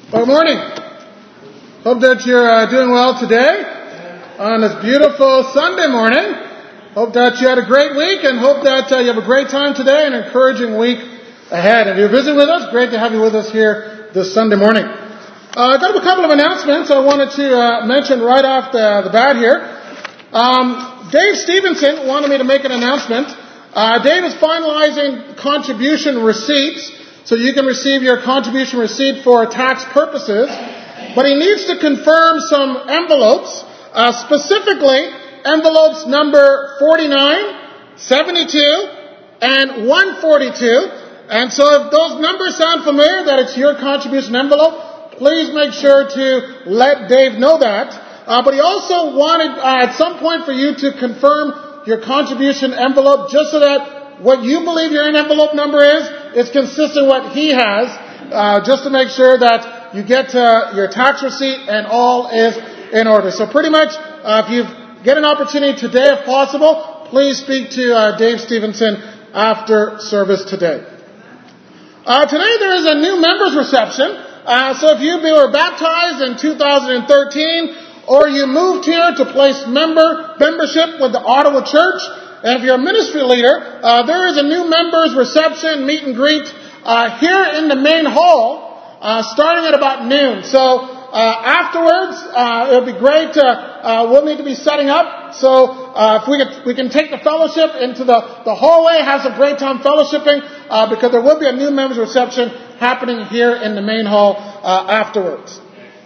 Good morning. Hope that you're doing well today on this beautiful Sunday morning. Hope that you had a great week and hope that you have a great time today and an encouraging week ahead. If you're visiting with us, great to have you with us here this Sunday morning. I've got a couple of announcements I wanted to mention right off the bat here. Dave Stevenson wanted me to make an announcement. Dave is finalizing contribution receipts, so you can receive your contribution receipt for tax purposes. But he needs to confirm some envelopes, specifically envelopes number 49, 72, and 142. And so if those numbers sound familiar, that it's your contribution envelope, please make sure to let Dave know that. But he also wanted at some point for you to confirm your contribution envelope just so that what you believe your envelope number is consistent with what he has, just to make sure that you get your tax receipt and all is in order. So pretty much, if you get an opportunity today, if possible, please speak to Dave Stevenson after service today. Today there is a new members reception. So if you were baptized in 2013, or you moved here to place membership with the Ottawa Church, and if you're a ministry leader, there is a new members reception, meet and greet, here in the main hall, starting at about noon. So, afterwards, it'll be great, we'll need to be setting up. So, if we can take the fellowship into the hallway, have some great time fellowshipping, because there will be a new members reception happening here in the main hall, afterwards.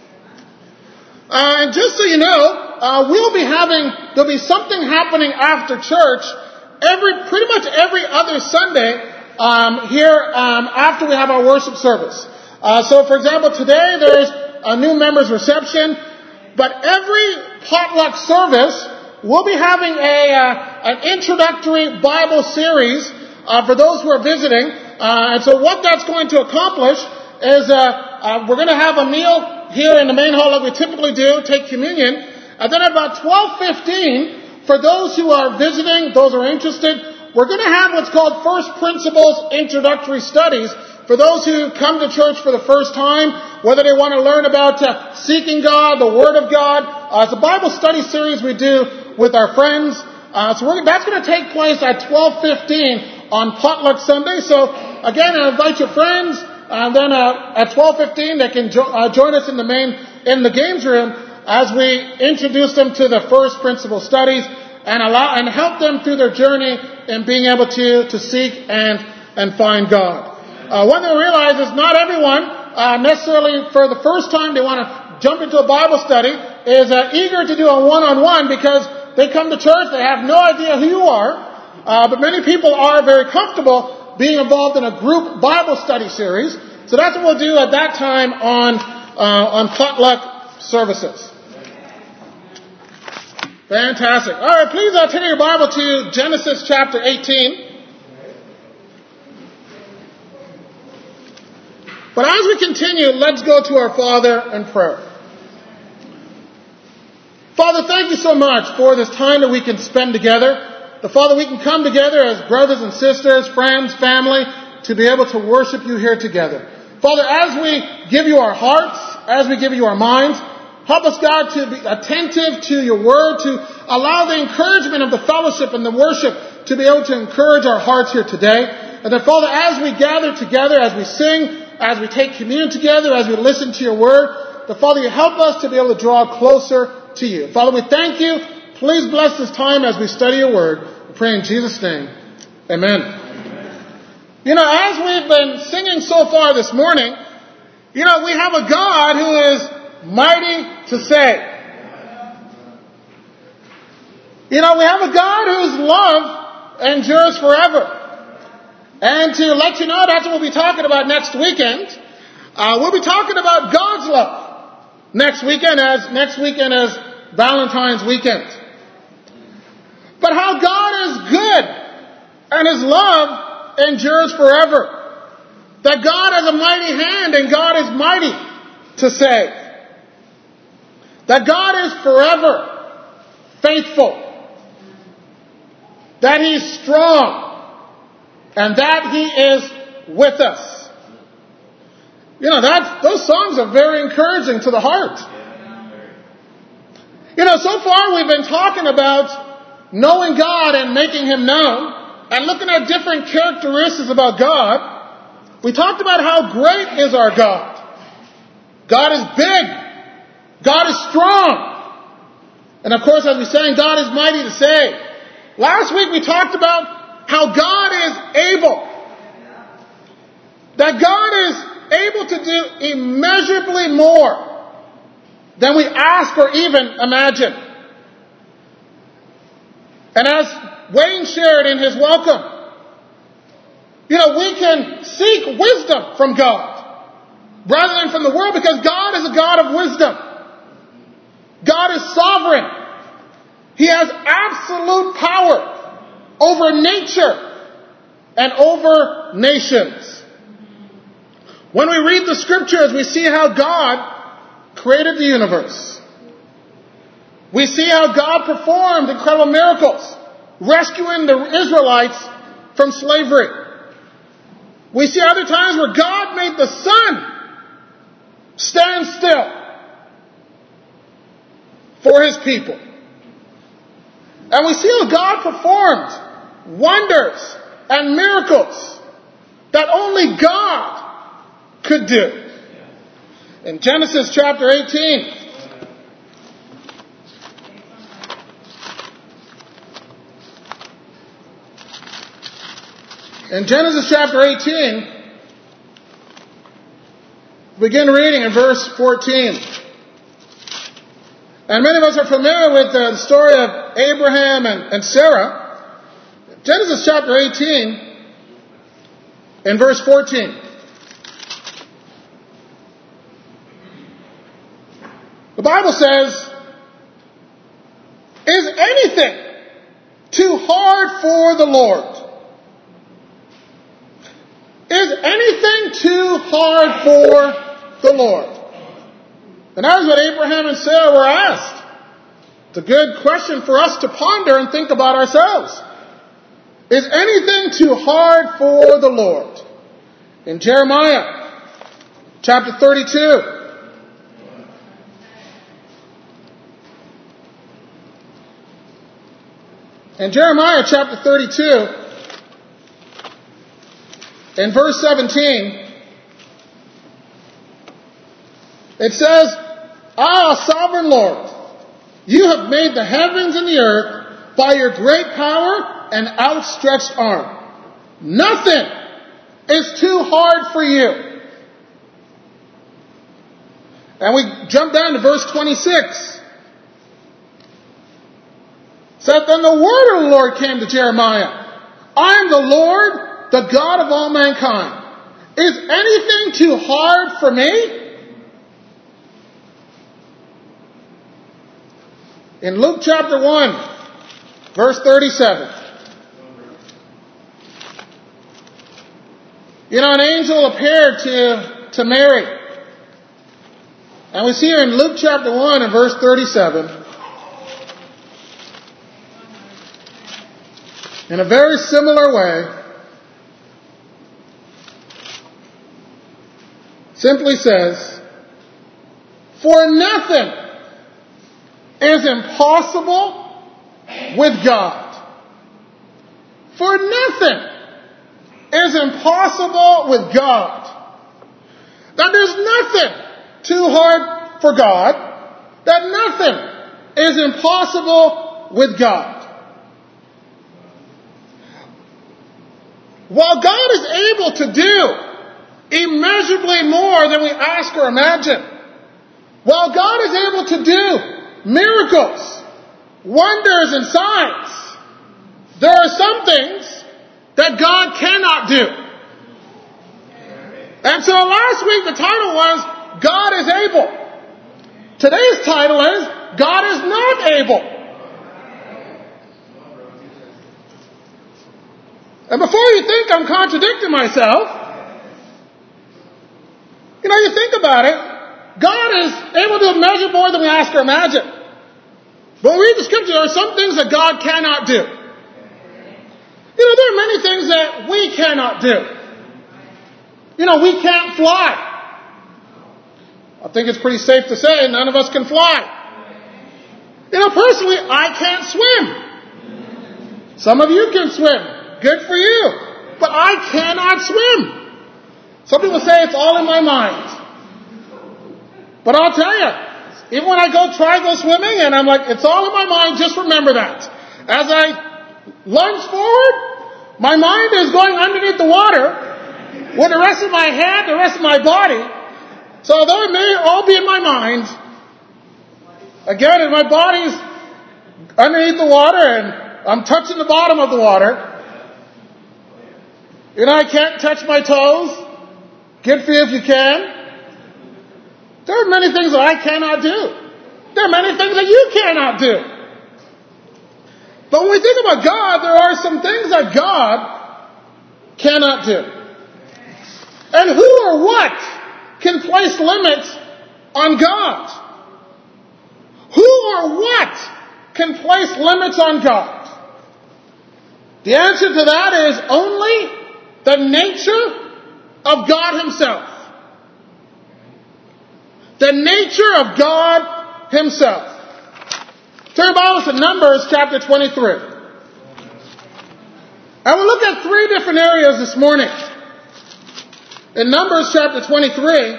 And just so you know, there'll be something happening after church pretty much every other Sunday, here, after we have our worship service. So for example, today there's a new members reception, but every potluck service, we'll be having an introductory Bible series, for those who are visiting. And so what that's going to accomplish is, we're going to have a meal here in the main hall like we typically do, take communion, and then at about 12:15, for those who are visiting, those who are interested, we're going to have what's called First Principles Introductory Studies for those who come to church for the first time, whether they want to learn about seeking God, the Word of God. It's a Bible study series we do with our friends. So that's going to take place at 12:15 on Potluck Sunday. So again, I invite your friends. And then at 12:15, they can join us in the games room as we introduce them to the First Principle Studies and help them through their journey in being able to seek and find God. One thing we realize is not everyone necessarily for the first time they want to jump into a Bible study is eager to do a one-on-one because they come to church, they have no idea who you are, but many people are very comfortable being involved in a group Bible study series. So that's what we'll do at that time on potluck services. Fantastic. All right, please turn your Bible to Genesis chapter 18. But as we continue, let's go to our Father in prayer. Father, thank you so much for this time that we can spend together. Father, we can come together as brothers and sisters, friends, family, to be able to worship you here together. Father, as we give you our hearts, as we give you our minds, help us, God, to be attentive to your word, to allow the encouragement of the fellowship and the worship to be able to encourage our hearts here today. And then, Father, as we gather together, as we sing, as we take communion together, as we listen to your word, Father, you help us to be able to draw closer to you. Father, we thank you. Please bless this time as we study your word. We pray in Jesus' name. Amen. You know, as we've been singing so far this morning, you know, we have a God who is mighty to save. You know, we have a God whose love endures forever. And to let you know, that's what we'll be talking about next weekend. We'll be talking about God's love next weekend as Valentine's weekend. But how God is good and His love endures forever. That God has a mighty hand and God is mighty to save. That God is forever faithful. That He's strong. And that He is with us. Those songs are very encouraging to the heart. So far we've been talking about knowing God and making Him known, and looking at different characteristics about God. We talked about how great is our God. God is big. God is strong. And of course, as we sang, God is mighty to save. Last week we talked about how God is able. That God is able to do immeasurably more than we ask or even imagine. And as Wayne shared in his welcome, we can seek wisdom from God rather than from the world, because God is a God of wisdom. God is sovereign. He has absolute power over nature and over nations. When we read the scriptures, we see how God created the universe. We see how God performed incredible miracles, rescuing the Israelites from slavery. We see other times where God made the sun stand still for His people. And we see how God performed wonders and miracles that only God could do. In Genesis chapter 18, begin reading in verse 14. And many of us are familiar with the story of Abraham and Sarah. Genesis chapter 18, in verse 14. The Bible says, "Is anything too hard for the Lord?" Is anything too hard for the Lord? And that is what Abraham and Sarah were asked. It's a good question for us to ponder and think about ourselves. Is anything too hard for the Lord? In Jeremiah chapter 32. In Jeremiah chapter 32, in verse 17, it says, "Ah, sovereign Lord, you have made the heavens and the earth by your great power and outstretched arm. Nothing is too hard for you." And we jump down to verse 26. It said, "Then the word of the Lord came to Jeremiah. I am the Lord, the God of all mankind. Is anything too hard for me?" In Luke chapter 1, verse 37. An angel appeared to Mary. And we see here in Luke chapter 1 and verse 37, in a very similar way, simply says, "For nothing is impossible with God." For nothing is impossible with God. That there's nothing too hard for God. That nothing is impossible with God. While God is able to do immeasurably more than we ask or imagine, while God is able to do miracles, wonders, and signs, there are some things that God cannot do. And so last week the title was, God is able. Today's title is, God is not able. And before you think I'm contradicting myself, you think about it, God is able to measure more than we ask or imagine. But when we read the scripture, there are some things that God cannot do. There are many things that we cannot do. We can't fly. I think it's pretty safe to say none of us can fly. Personally, I can't swim. Some of you can swim. Good for you. But I cannot swim. Some people say it's all in my mind. But I'll tell you, even when I go swimming and I'm like, it's all in my mind, just remember that. As I lunge forward, my mind is going underneath the water with the rest of my head, the rest of my body. So although it may all be in my mind, again, if my body's underneath the water and I'm touching the bottom of the water, I can't touch my toes. Good for you if you can. There are many things that I cannot do. There are many things that you cannot do. But when we think about God, there are some things that God cannot do. And who or what can place limits on God? Who or what can place limits on God? The answer to that is only the nature of God Himself. The nature of God Himself. Turn your Bibles to Numbers chapter 23. And we'll look at three different areas this morning. In Numbers chapter 23,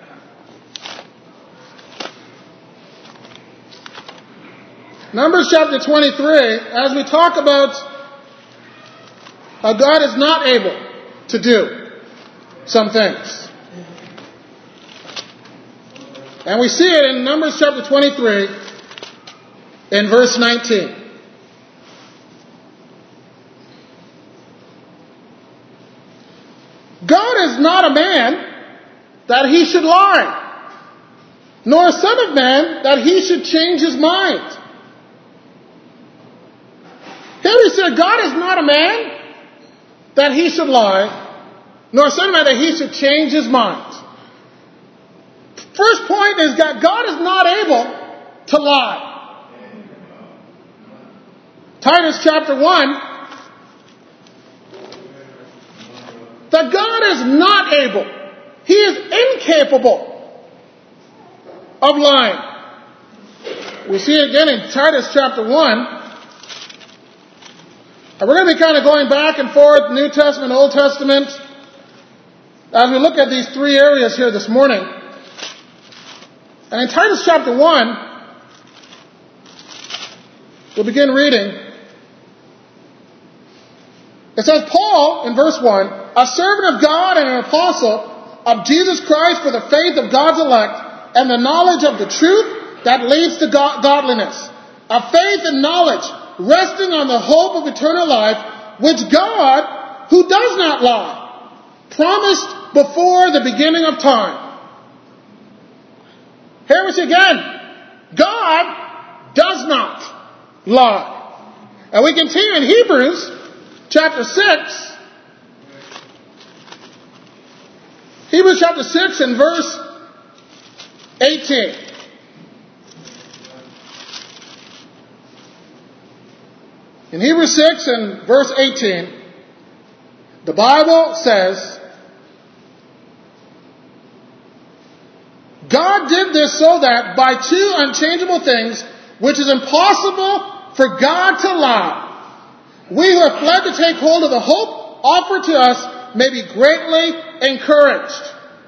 Numbers chapter 23, as we talk about how God is not able to do some things. And we see it in Numbers chapter 23 in verse 19. God is not a man that He should lie, nor a son of man that He should change His mind. Here we say God is not a man that He should lie, nor a son of man that He should change His mind. First point is that God is not able to lie. Titus chapter 1, that God is not able, He is incapable of lying. We see it again in Titus chapter 1. And we're going to be kind of going back and forth, New Testament, Old Testament, as we look at these three areas here this morning. And in Titus chapter 1, we'll begin reading. It says, Paul, in verse 1, a servant of God and an apostle of Jesus Christ for the faith of God's elect and the knowledge of the truth that leads to godliness, a faith and knowledge resting on the hope of eternal life, which God, who does not lie, promised before the beginning of time. Here we see again, God does not lie. And we continue in Hebrews chapter 6. Hebrews chapter 6 and verse 18. In Hebrews 6 and verse 18, the Bible says, God did this so that by two unchangeable things, which is impossible for God to lie, we who have fled to take hold of the hope offered to us may be greatly encouraged.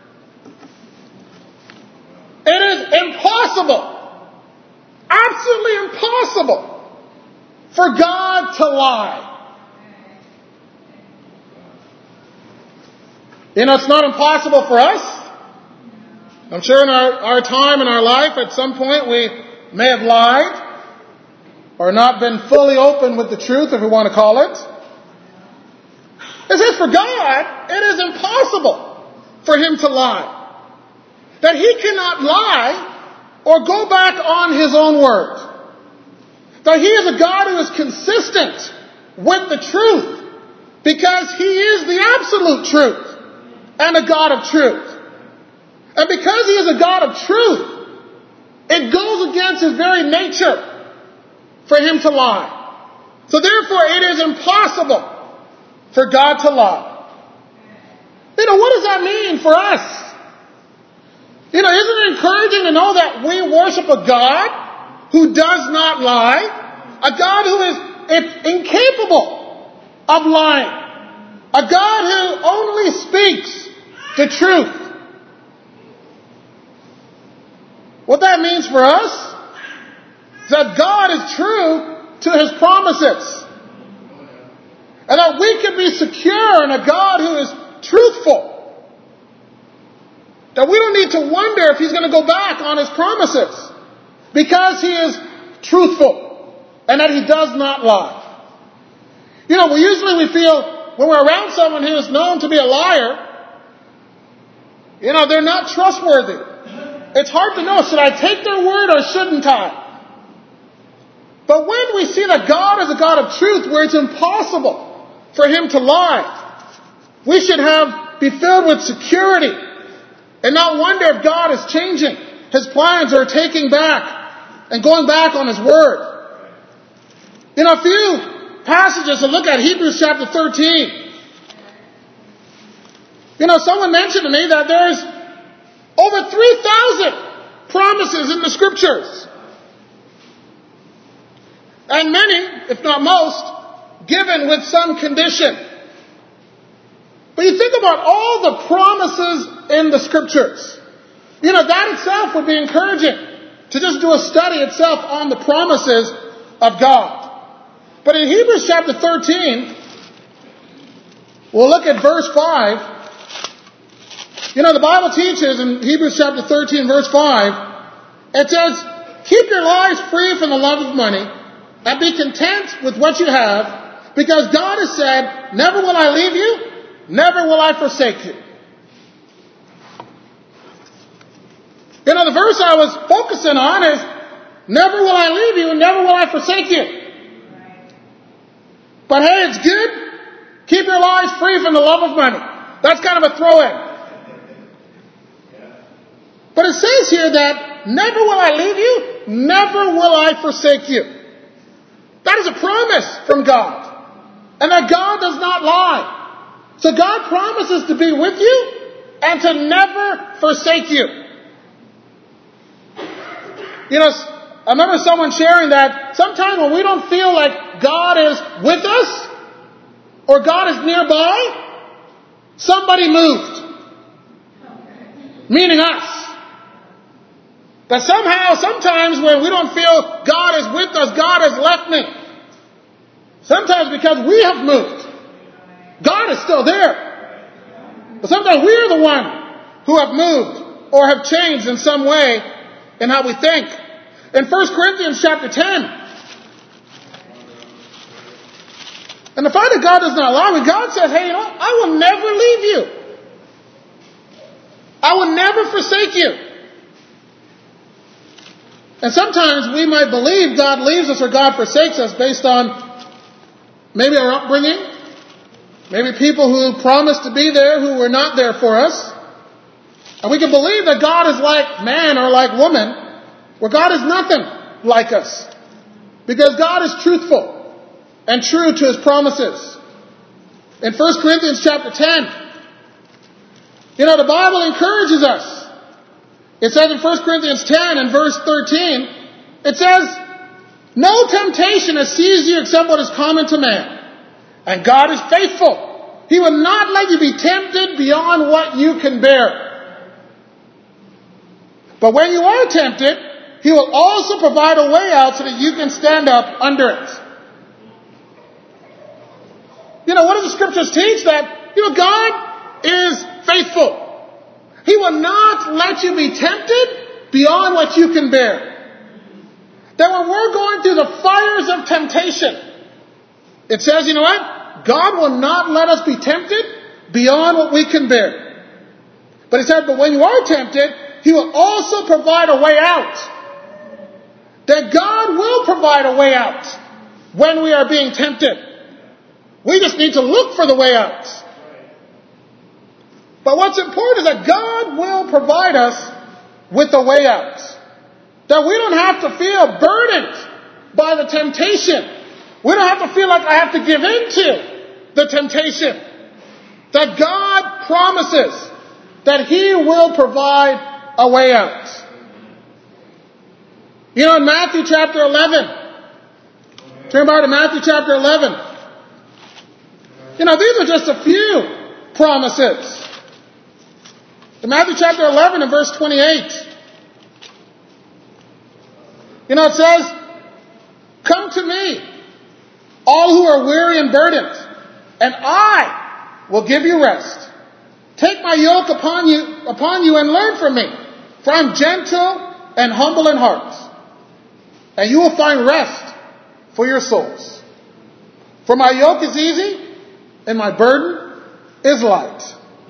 It is impossible, absolutely impossible, for God to lie. It's not impossible for us. I'm sure in our time in our life, at some point, we may have lied or not been fully open with the truth, if we want to call it. It says for God, it is impossible for Him to lie. That He cannot lie or go back on His own word. That He is a God who is consistent with the truth because He is the absolute truth and a God of truth. And because He is a God of truth, it goes against His very nature for Him to lie. So therefore it is impossible for God to lie. What does that mean for us? Isn't it encouraging to know that we worship a God who does not lie? A God who is incapable of lying. A God who only speaks the truth. What that means for us is that God is true to His promises. And that we can be secure in a God who is truthful. That we don't need to wonder if He's going to go back on His promises. Because He is truthful. And that He does not lie. We feel when we're around someone who is known to be a liar, they're not trustworthy. It's hard to know, should I take their word or shouldn't I? But when we see that God is a God of truth, where it's impossible for Him to lie, we should be filled with security and not wonder if God is changing His plans or taking back and going back on His word. A few passages to look at, Hebrews chapter 13. Someone mentioned to me that there's over 3,000 promises in the Scriptures. And many, if not most, given with some condition. But you think about all the promises in the Scriptures. That itself would be encouraging to just do a study itself on the promises of God. But in Hebrews chapter 13, we'll look at verse 5. The Bible teaches in Hebrews chapter 13, verse 5, it says, keep your lives free from the love of money and be content with what you have, because God has said, never will I leave you, never will I forsake you. The verse I was focusing on is, never will I leave you, never will I forsake you. But hey, it's good. Keep your lives free from the love of money. That's kind of a throw-in. But it says here that, never will I leave you, never will I forsake you. That is a promise from God. And that God does not lie. So God promises to be with you and to never forsake you. I remember someone sharing that sometimes when we don't feel like God is with us or God is nearby, somebody moved. Meaning us. That somehow, sometimes when we don't feel God is with us, God has left me. Sometimes because we have moved. God is still there. But sometimes we are the one who have moved or have changed in some way in how we think. In 1 Corinthians chapter 10, and the fact that God does not lie, when God says, hey, I will never leave you. I will never forsake you. And sometimes we might believe God leaves us or God forsakes us based on maybe our upbringing, maybe people who promised to be there who were not there for us. And we can believe that God is like man or like woman, where God is nothing like us. Because God is truthful and true to His promises. In 1 Corinthians chapter 10, the Bible encourages us. It says in 1 Corinthians 10 and verse 13, it says, no temptation has seized you except what is common to man. And God is faithful. He will not let you be tempted beyond what you can bear. But when you are tempted, He will also provide a way out so that you can stand up under it. What do the Scriptures teach? That, God is faithful. He will not let you be tempted beyond what you can bear. That when we're going through the fires of temptation, it says, God will not let us be tempted beyond what we can bear. But it said, but when you are tempted, He will also provide a way out. That God will provide a way out when we are being tempted. We just need to look for the way out. But what's important is that God will provide us with a way out. That we don't have to feel burdened by the temptation. We don't have to feel like I have to give in to the temptation. That God promises that He will provide a way out. You know, in Matthew chapter 11, turn about to Matthew chapter 11. You know, these are just a few promises. In Matthew chapter 11 and verse 28, you know, it says, "Come to me, all who are weary and burdened, and I will give you rest. Take my yoke upon you and learn from me, for I am gentle and humble in heart, and you will find rest for your souls. For my yoke is easy and my burden is light."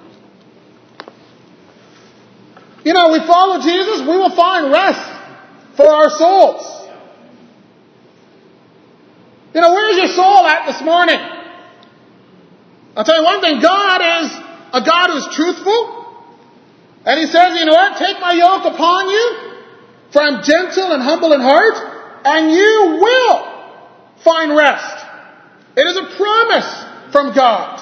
You know, we follow Jesus, we will find rest for our souls. You know, where's your soul at this morning? I'll tell you one thing, God is a God who's truthful. And He says, you know what? Take my yoke upon you, for I'm gentle and humble in heart, and you will find rest. It is a promise from God.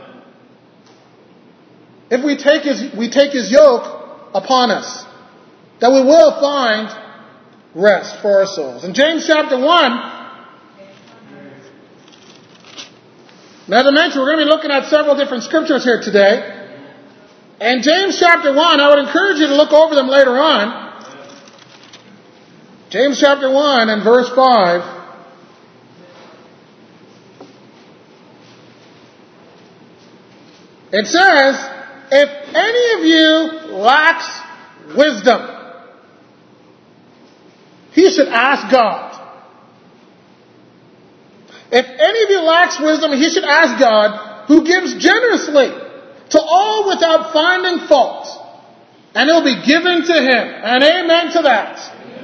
If we take His yoke upon us, that we will find rest for our souls. In James chapter 1, as I mentioned, we're going to be looking at several different scriptures here today. In James chapter 1, I would encourage you to look over them later on. James chapter 1 and verse 5. It says, "If any of you lacks wisdom, he should ask God. If any of you lacks wisdom, he should ask God, who gives generously to all without finding fault, and it will be given to him." And amen to that.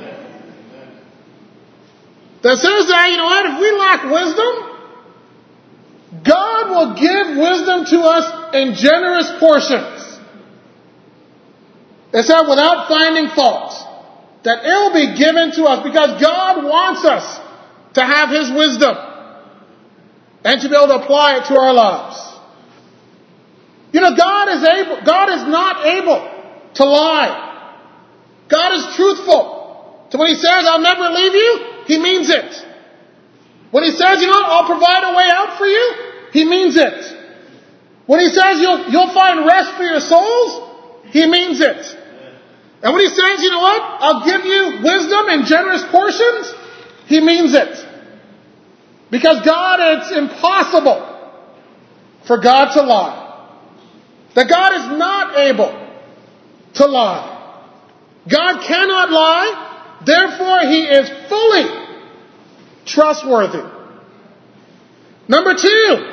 That says that, you know what, if we lack wisdom, God will give wisdom to us in generous portions. It said without finding fault, that it will be given to us because God wants us to have His wisdom and to be able to apply it to our lives. You know, God is not able to lie. God is truthful. So when He says, "I'll never leave you," He means it. When He says, you know, "I'll provide a way out for you," He means it. When He says you'll find rest for your souls, He means it. And when He says, you know what, "I'll give you wisdom in generous portions," He means it. Because God, it's impossible for God to lie. That God is not able to lie. God cannot lie, therefore He is fully trustworthy. Number 2,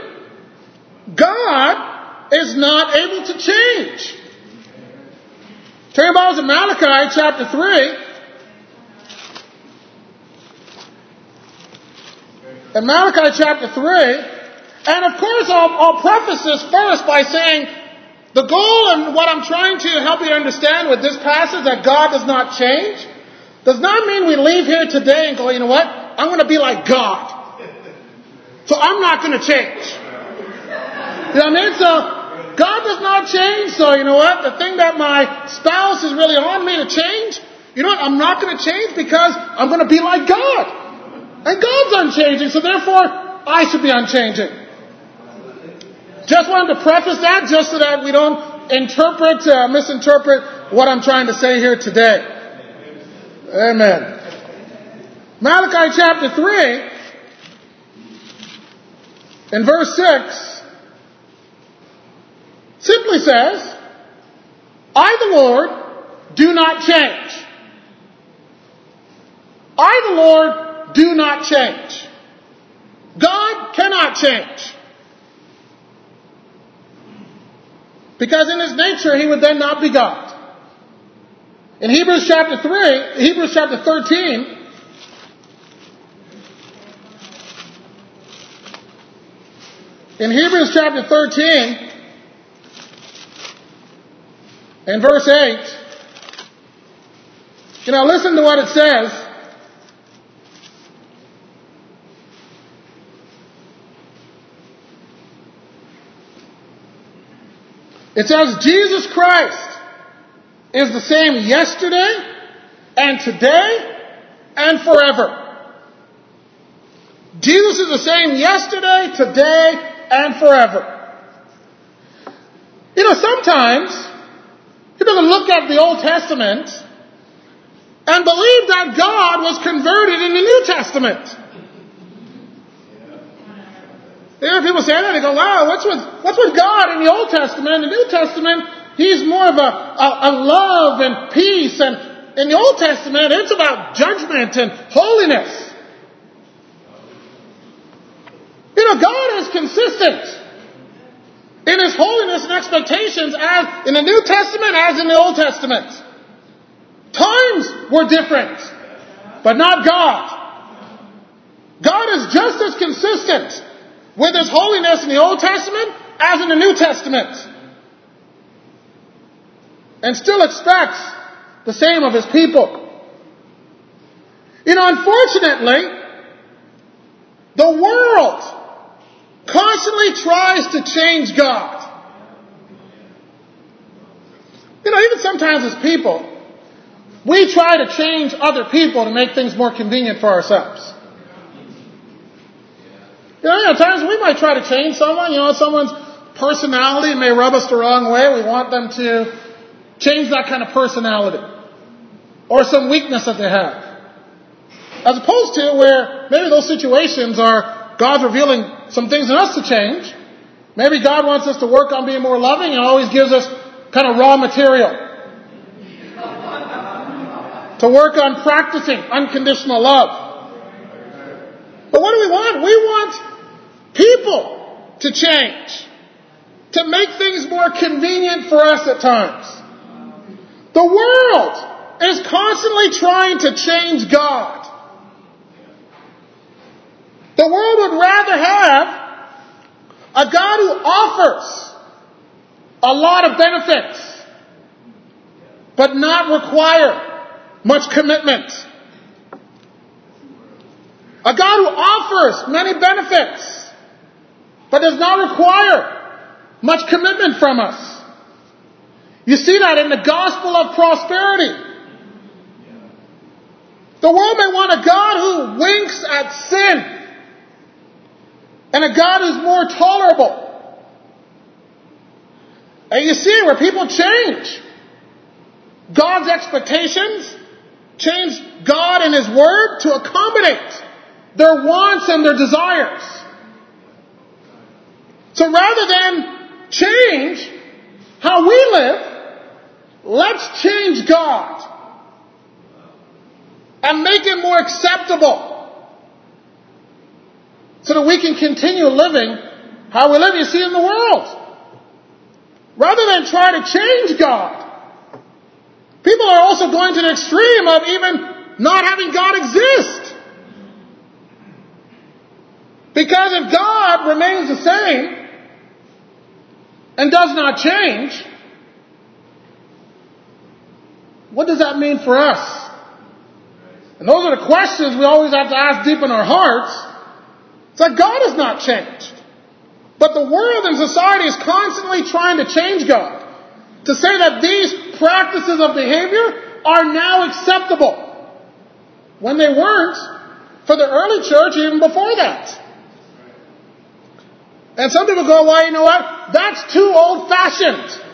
God is not able to change. Turn your Bibles to Malachi chapter 3. In Malachi chapter 3, and of course I'll preface this first by saying the goal and what I'm trying to help you understand with this passage, that God does not change, does not mean we leave here today and go, you know what, I'm going to be like God, so I'm not going to change. You know what I mean? So God does not change, so you know what, the thing that my spouse is really on me to change, you know what, I'm not going to change because I'm going to be like God. And God's unchanging, so therefore I should be unchanging. Just wanted to preface that just so that we don't misinterpret what I'm trying to say here today. Amen. Malachi chapter 3, in verse 6, simply says, "I, the Lord, do not change." I, the Lord, do not change. God cannot change. Because in His nature, He would then not be God. In Hebrews chapter 13, in Hebrews chapter 13, in verse 8, you know, listen to what it says. It says, "Jesus Christ is the same yesterday and today and forever. Jesus is the same yesterday, today, and forever. Sometimes people can look at the Old Testament and believe that God was converted in the New Testament. You hear people say that, they go, wow, what's with God in the Old Testament? In the New Testament, He's more of a love and peace, and in the Old Testament, it's about judgment and holiness. God is consistent in His holiness and expectations as in the New Testament as in the Old Testament. Times were different, but not God. God is just as consistent with His holiness in the Old Testament as in the New Testament. And still expects the same of His people. Unfortunately, the world constantly tries to change God. Even sometimes as people, we try to change other people to make things more convenient for ourselves. At times we might try to change someone. Someone's personality may rub us the wrong way. We want them to change that kind of personality or some weakness that they have. As opposed to where maybe those situations are God's revealing some things in us to change. Maybe God wants us to work on being more loving and always gives us kind of raw material to work on practicing unconditional love. But what do we want? We want people to change, to make things more convenient for us at times. The world is constantly trying to change God. The world would rather have a God who offers a lot of benefits, but not require much commitment. A God who offers many benefits, but does not require much commitment from us. You see that in the gospel of prosperity. The world may want a God who winks at sin, and a God who's more tolerable. And you see where people change God's expectations, change God and His Word to accommodate their wants and their desires. So rather than change how we live, let's change God and make Him more acceptable, so that we can continue living how we live, you see, in the world. Rather than try to change God, people are also going to the extreme of even not having God exist. Because if God remains the same and does not change, what does that mean for us? And those are the questions we always have to ask deep in our hearts. It's like God has not changed. But the world and society is constantly trying to change God. To say that these practices of behavior are now acceptable. When they weren't for the early church even before that. And some people go, well, you know what? That's too old-fashioned.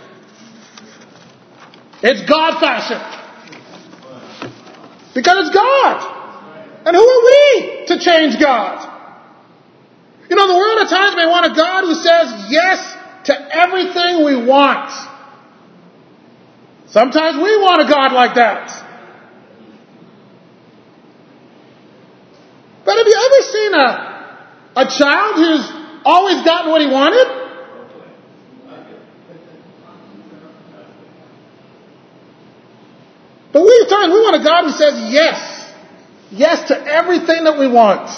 It's God-fashioned. Because it's God. And who are we to change God? The world at times may want a God who says yes to everything we want. Sometimes we want a God like that. But have you ever seen a child who's always gotten what he wanted? But we want a God who says yes. Yes to everything that we want.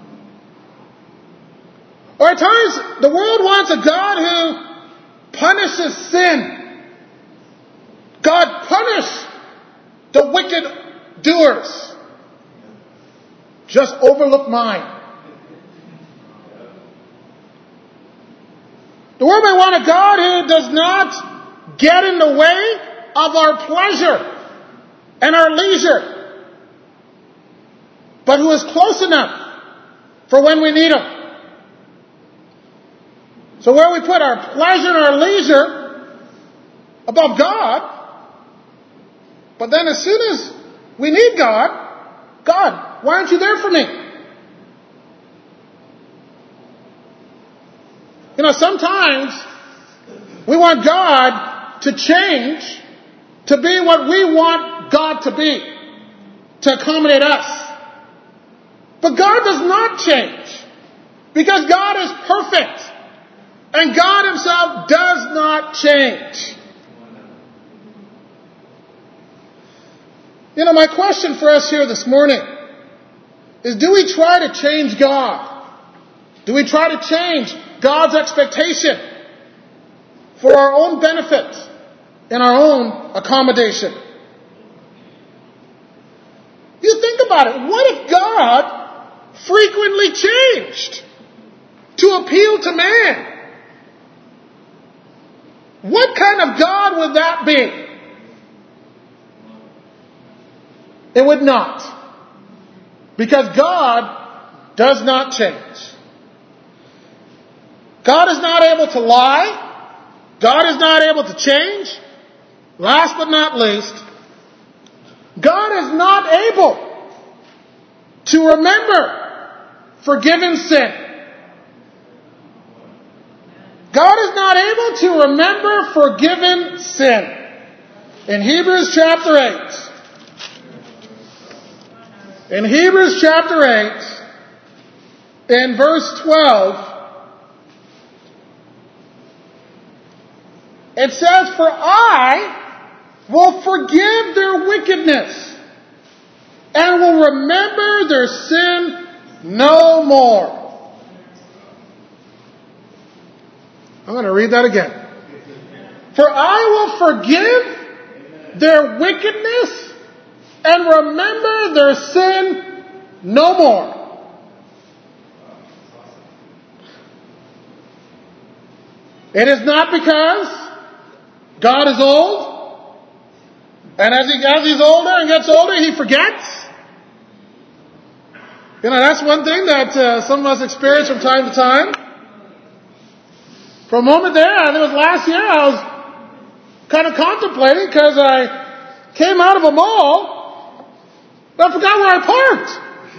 Or at times, the world wants a God who punishes sin. God, punish the wicked doers. Just overlook mine. The world may want a God who does not get in the way of our pleasure and our leisure, but who is close enough for when we need Him. So where we put our pleasure and our leisure above God, but then as soon as we need God, God, why aren't you there for me? You know, sometimes we want God to change to be what we want God to be, to accommodate us. But God does not change, because God is perfect, and God Himself does not change. You know, my question for us here this morning is, do we try to change God? Do we try to change God's expectation for our own benefit and our own accommodation? You think about it. What if God frequently changed to appeal to man? What kind of God would that be? It would not. Because God does not change. God is not able to lie. God is not able to change. Last but not least, God is not able to remember forgiven sin. God is not able to remember forgiven sin. In Hebrews chapter 8, in verse 12, it says, "For I will forgive their wickedness and will remember their sin no more." I'm going to read that again. "For I will forgive their wickedness and remember their sin no more." It is not because God is old, and as he's older and gets older, He forgets. You know, that's one thing that some of us experience from time to time. For a moment there, I think it was last year, I was kind of contemplating because I came out of a mall and I forgot where I parked.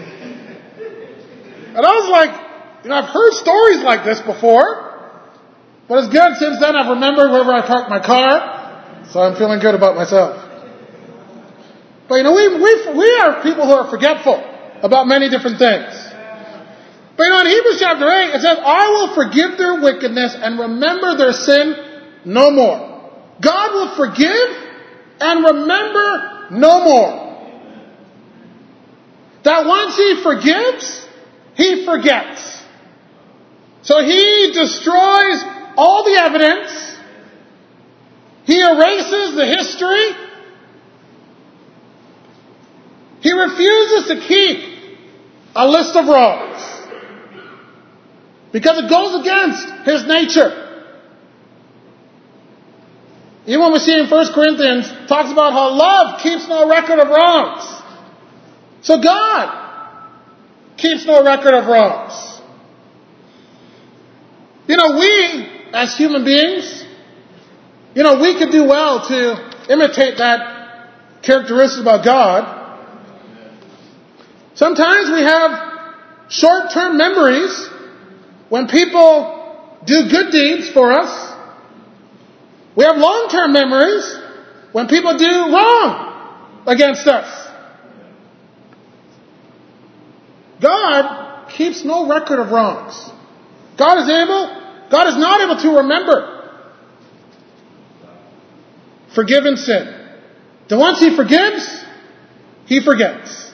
And I was like, you know, I've heard stories like this before. But it's good, since then I've remembered wherever I parked my car, so I'm feeling good about myself. But you know, we are people who are forgetful about many different things. But you know, in Hebrews chapter 8, it says, "I will forgive their wickedness and remember their sin no more." God will forgive and remember no more. That once He forgives, He forgets. So He destroys all the evidence. He erases the history. He refuses to keep a list of wrongs, because it goes against His nature. Even when we see in 1 Corinthians, it talks about how love keeps no record of wrongs. So God keeps no record of wrongs. You know, we, as human beings, you know, we could do well to imitate that characteristic about God. Sometimes we have short-term memories when people do good deeds for us. We have long-term memories when people do wrong against us. God keeps no record of wrongs. God is not able to remember forgiven sin. Then once He forgives, He forgets.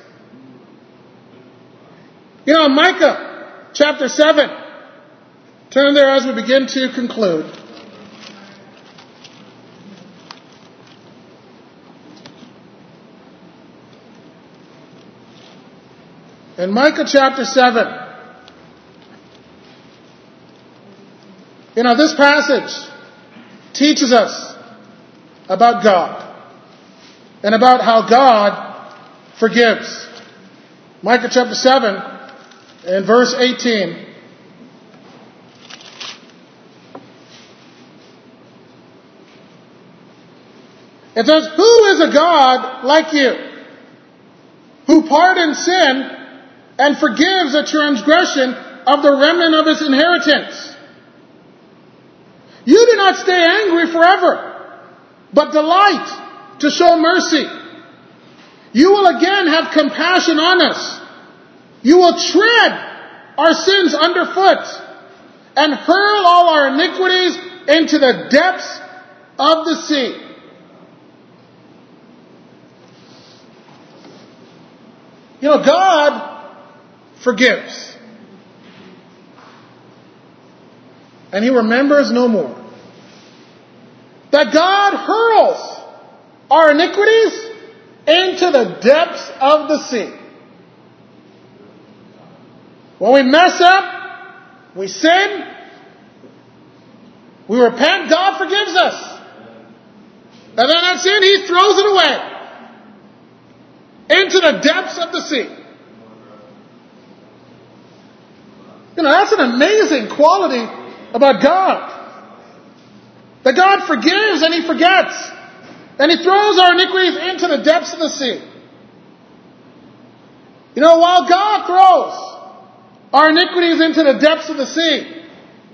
You know, Micah chapter 7. Turn there as we begin to conclude. In Micah chapter 7, you know, this passage teaches us about God. and about how God forgives. Micah chapter 7 and verse 18. It says, "Who is a God like you, who pardons sin and forgives the transgression of the remnant of his inheritance? You do not stay angry forever, but delight to show mercy. You will again have compassion on us. You will tread our sins underfoot and hurl all our iniquities into the depths of the sea." You know, God forgives. And he remembers no more. That God hurls our iniquities into the depths of the sea. When we mess up, we sin, we repent, God forgives us. And then that sin, he throws it away into the depths of the sea. You know, that's an amazing quality about God. That God forgives and he forgets. And he throws our iniquities into the depths of the sea. You know, while God throws our iniquities into the depths of the sea,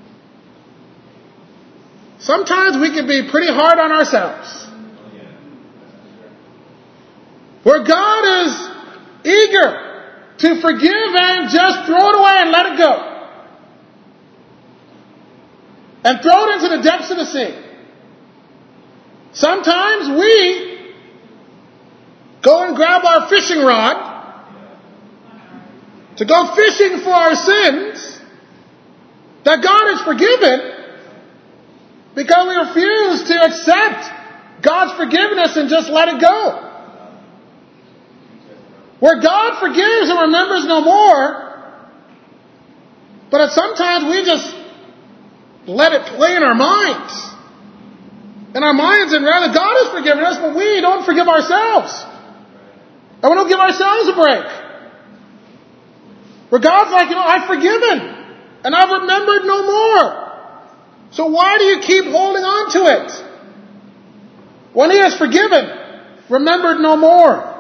sometimes we can be pretty hard on ourselves. Where God is eager to forgive and just throw it away and let it go. And throw it into the depths of the sea. Sometimes we go and grab our fishing rod to go fishing for our sins that God has forgiven, because we refuse to accept God's forgiveness and just let it go. Where God forgives and remembers no more, but sometimes we just let it play in our minds. In our minds, and rather God has forgiven us, but we don't forgive ourselves. And we don't give ourselves a break. Where God's like, I've forgiven, and I've remembered no more. So why do you keep holding on to it? When he has forgiven, remembered no more.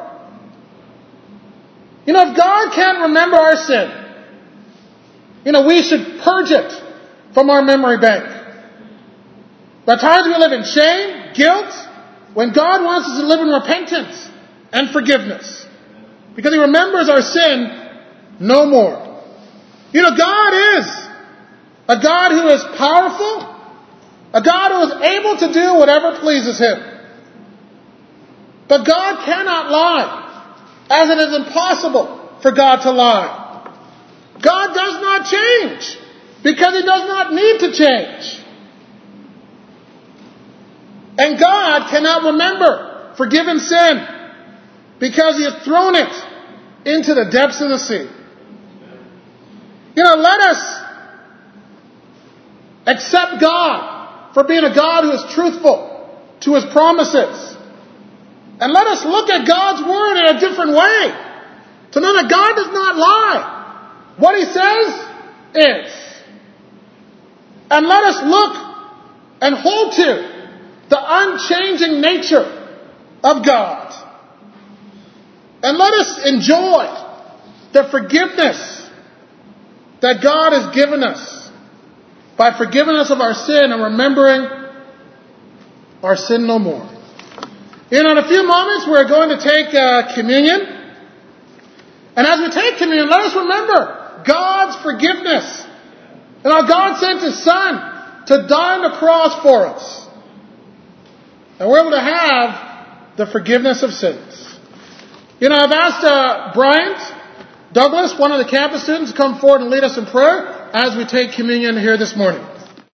You know, if God can't remember our sin, we should purge it from our memory bank. At times we live in shame, guilt, when God wants us to live in repentance and forgiveness. Because he remembers our sin no more. God is a God who is powerful, a God who is able to do whatever pleases him. But God cannot lie, as it is impossible for God to lie. God does not change, because he does not need to change. And God cannot remember forgiven sin, because he has thrown it into the depths of the sea. Let us accept God for being a God who is truthful to his promises. And let us look at God's word in a different way, to know that God does not lie. What he says is. And let us look and hold to the unchanging nature of God. And let us enjoy the forgiveness that God has given us by forgiving us of our sin and remembering our sin no more. In a few moments, we're going to take communion. And as we take communion, let us remember God's forgiveness. And how God sent his Son to die on the cross for us. And we're able to have the forgiveness of sins. I've asked Bryant Douglas, one of the campus students, to come forward and lead us in prayer as we take communion here this morning.